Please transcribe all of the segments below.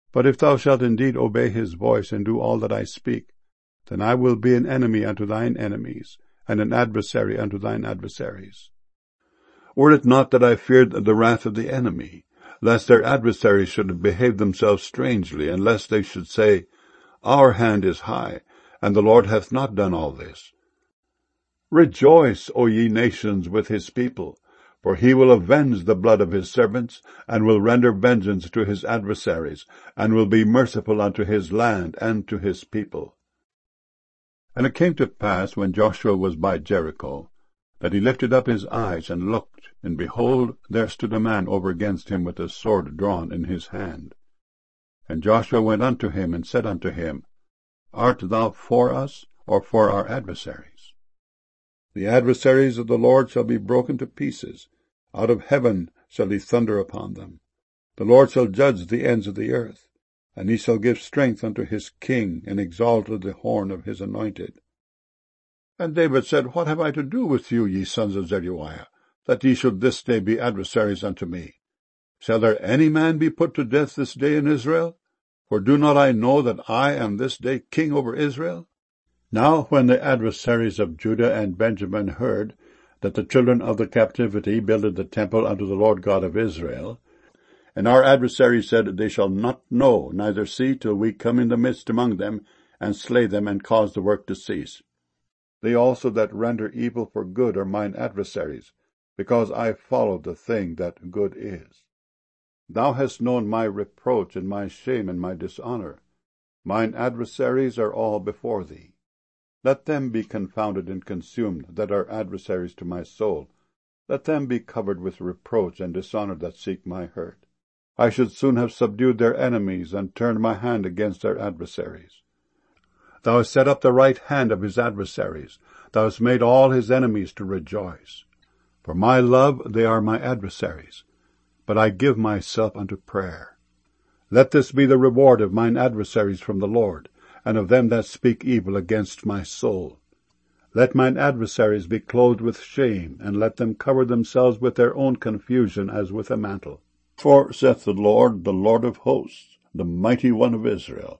But if thou shalt indeed obey his voice, and do all that I speak, then I will be an enemy unto thine enemies, and an adversary unto thine adversaries. Were it not that I feared the wrath of the enemy, lest their adversaries should behave themselves strangely, and lest they should say, Our hand is high, and the Lord hath not done all this. Rejoice, O ye nations, with his people, for he will avenge the blood of his servants, and will render vengeance to his adversaries, and will be merciful unto his land and to his people. And it came to pass, when Joshua was by Jericho, that he lifted up his eyes and looked, and behold, there stood a man over against him with a sword drawn in his hand. And Joshua went unto him, and said unto him, Art thou for us, or for our adversaries? The adversaries of the Lord shall be broken to pieces. Out of heaven shall he thunder upon them. The Lord shall judge the ends of the earth, and he shall give strength unto his king, and exalt the horn of his anointed. And David said, What have I to do with you, ye sons of Zeruiah, that ye should this day be adversaries unto me? Shall there any man be put to death this day in Israel? For do not I know that I am this day king over Israel? Now when the adversaries of Judah and Benjamin heard that the children of the captivity builded the temple unto the Lord God of Israel, and our adversaries said, They shall not know, neither see, till we come in the midst among them, and slay them, and cause the work to cease. They also that render evil for good are mine adversaries, because I follow the thing that good is. Thou hast known my reproach, and my shame, and my dishonour. Mine adversaries are all before thee. Let them be confounded and consumed that are adversaries to my soul. Let them be covered with reproach and dishonour that seek my hurt. I should soon have subdued their enemies, and turned my hand against their adversaries. Thou hast set up the right hand of his adversaries. Thou hast made all his enemies to rejoice. For my love they are my adversaries, but I give myself unto prayer. Let this be the reward of mine adversaries from the Lord, and of them that speak evil against my soul. Let mine adversaries be clothed with shame, and let them cover themselves with their own confusion as with a mantle. For, saith the Lord of hosts, the mighty one of Israel,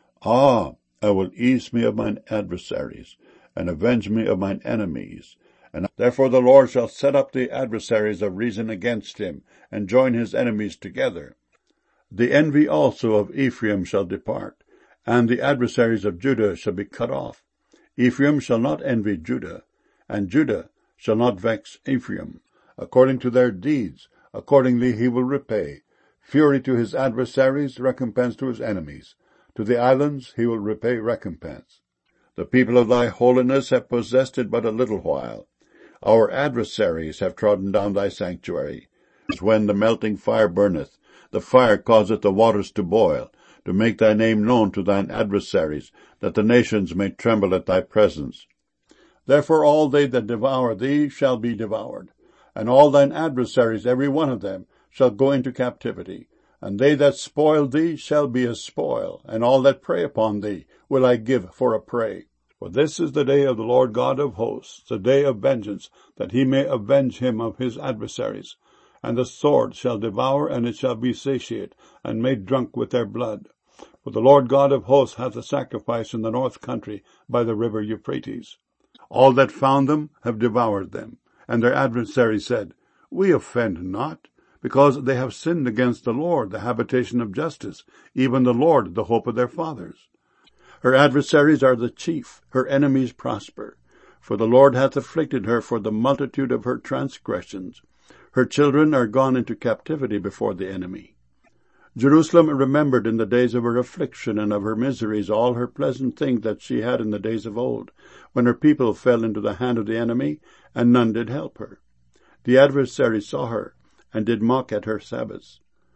I will ease me of mine adversaries, and avenge me of mine enemies. And therefore the Lord shall set up the adversaries of reason against him, and join his enemies together. The envy also of Ephraim shall depart, and the adversaries of Judah shall be cut off. Ephraim shall not envy Judah, and Judah shall not vex Ephraim. According to their deeds, accordingly he will repay. Fury to his adversaries, recompense to his enemies. To the islands he will repay recompense. The people of thy holiness have possessed it but a little while. Our adversaries have trodden down thy sanctuary. As when the melting fire burneth, the fire causeth the waters to boil, to make thy name known to thine adversaries, that the nations may tremble at thy presence. Therefore all they that devour thee shall be devoured, and all thine adversaries, every one of them, shall go into captivity. And they that spoil thee shall be a spoil, and all that prey upon thee will I give for a prey. For this is the day of the Lord God of hosts, the day of vengeance, that he may avenge him of his adversaries. And the sword shall devour, and it shall be satiate, and made drunk with their blood. For the Lord God of hosts hath a sacrifice in the north country by the river Euphrates. All that found them have devoured them. And their adversaries said, We offend not, because they have sinned against the Lord, the habitation of justice, even the Lord, the hope of their fathers. Her adversaries are the chief, her enemies prosper. For the Lord hath afflicted her for the multitude of her transgressions. Her children are gone into captivity before the enemy. Jerusalem remembered in the days of her affliction and of her miseries all her pleasant things that she had in the days of old, when her people fell into the hand of the enemy, and none did help her. The adversaries saw her, and did mock at her Sabbaths.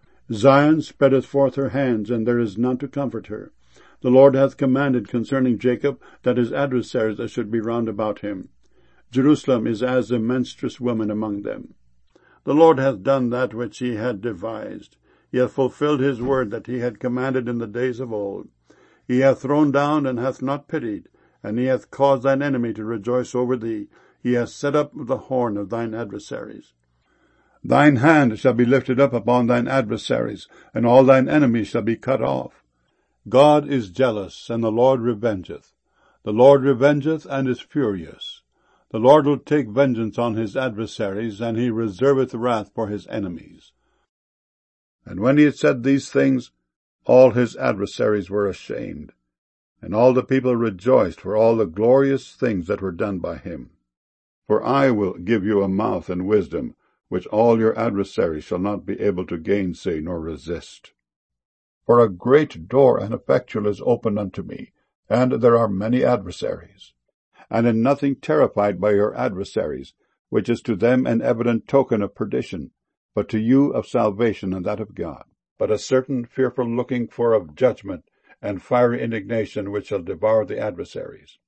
Zion spreadeth forth her hands, and there is none to comfort her. The Lord hath commanded concerning Jacob that his adversaries should be round about him. Jerusalem is as a menstruous woman among them. The Lord hath done that which he had devised. He hath fulfilled his word that he had commanded in the days of old. He hath thrown down and hath not pitied, and he hath caused thine enemy to rejoice over thee. He hath set up the horn of thine adversaries. Thine hand shall be lifted up upon thine adversaries, and all thine enemies shall be cut off. God is jealous, and the Lord revengeth. The Lord revengeth, and is furious. The Lord will take vengeance on his adversaries, and he reserveth wrath for his enemies. And when he had said these things, all his adversaries were ashamed, and all the people rejoiced for all the glorious things that were done by him. For I will give you a mouth and wisdom, which all your adversaries shall not be able to gainsay nor resist. For a great door and effectual is opened unto me, and there are many adversaries. And in nothing terrified by your adversaries, which is to them an evident token of perdition, but to you of salvation and that of God. But a certain fearful looking for of judgment, and fiery indignation which shall devour the adversaries.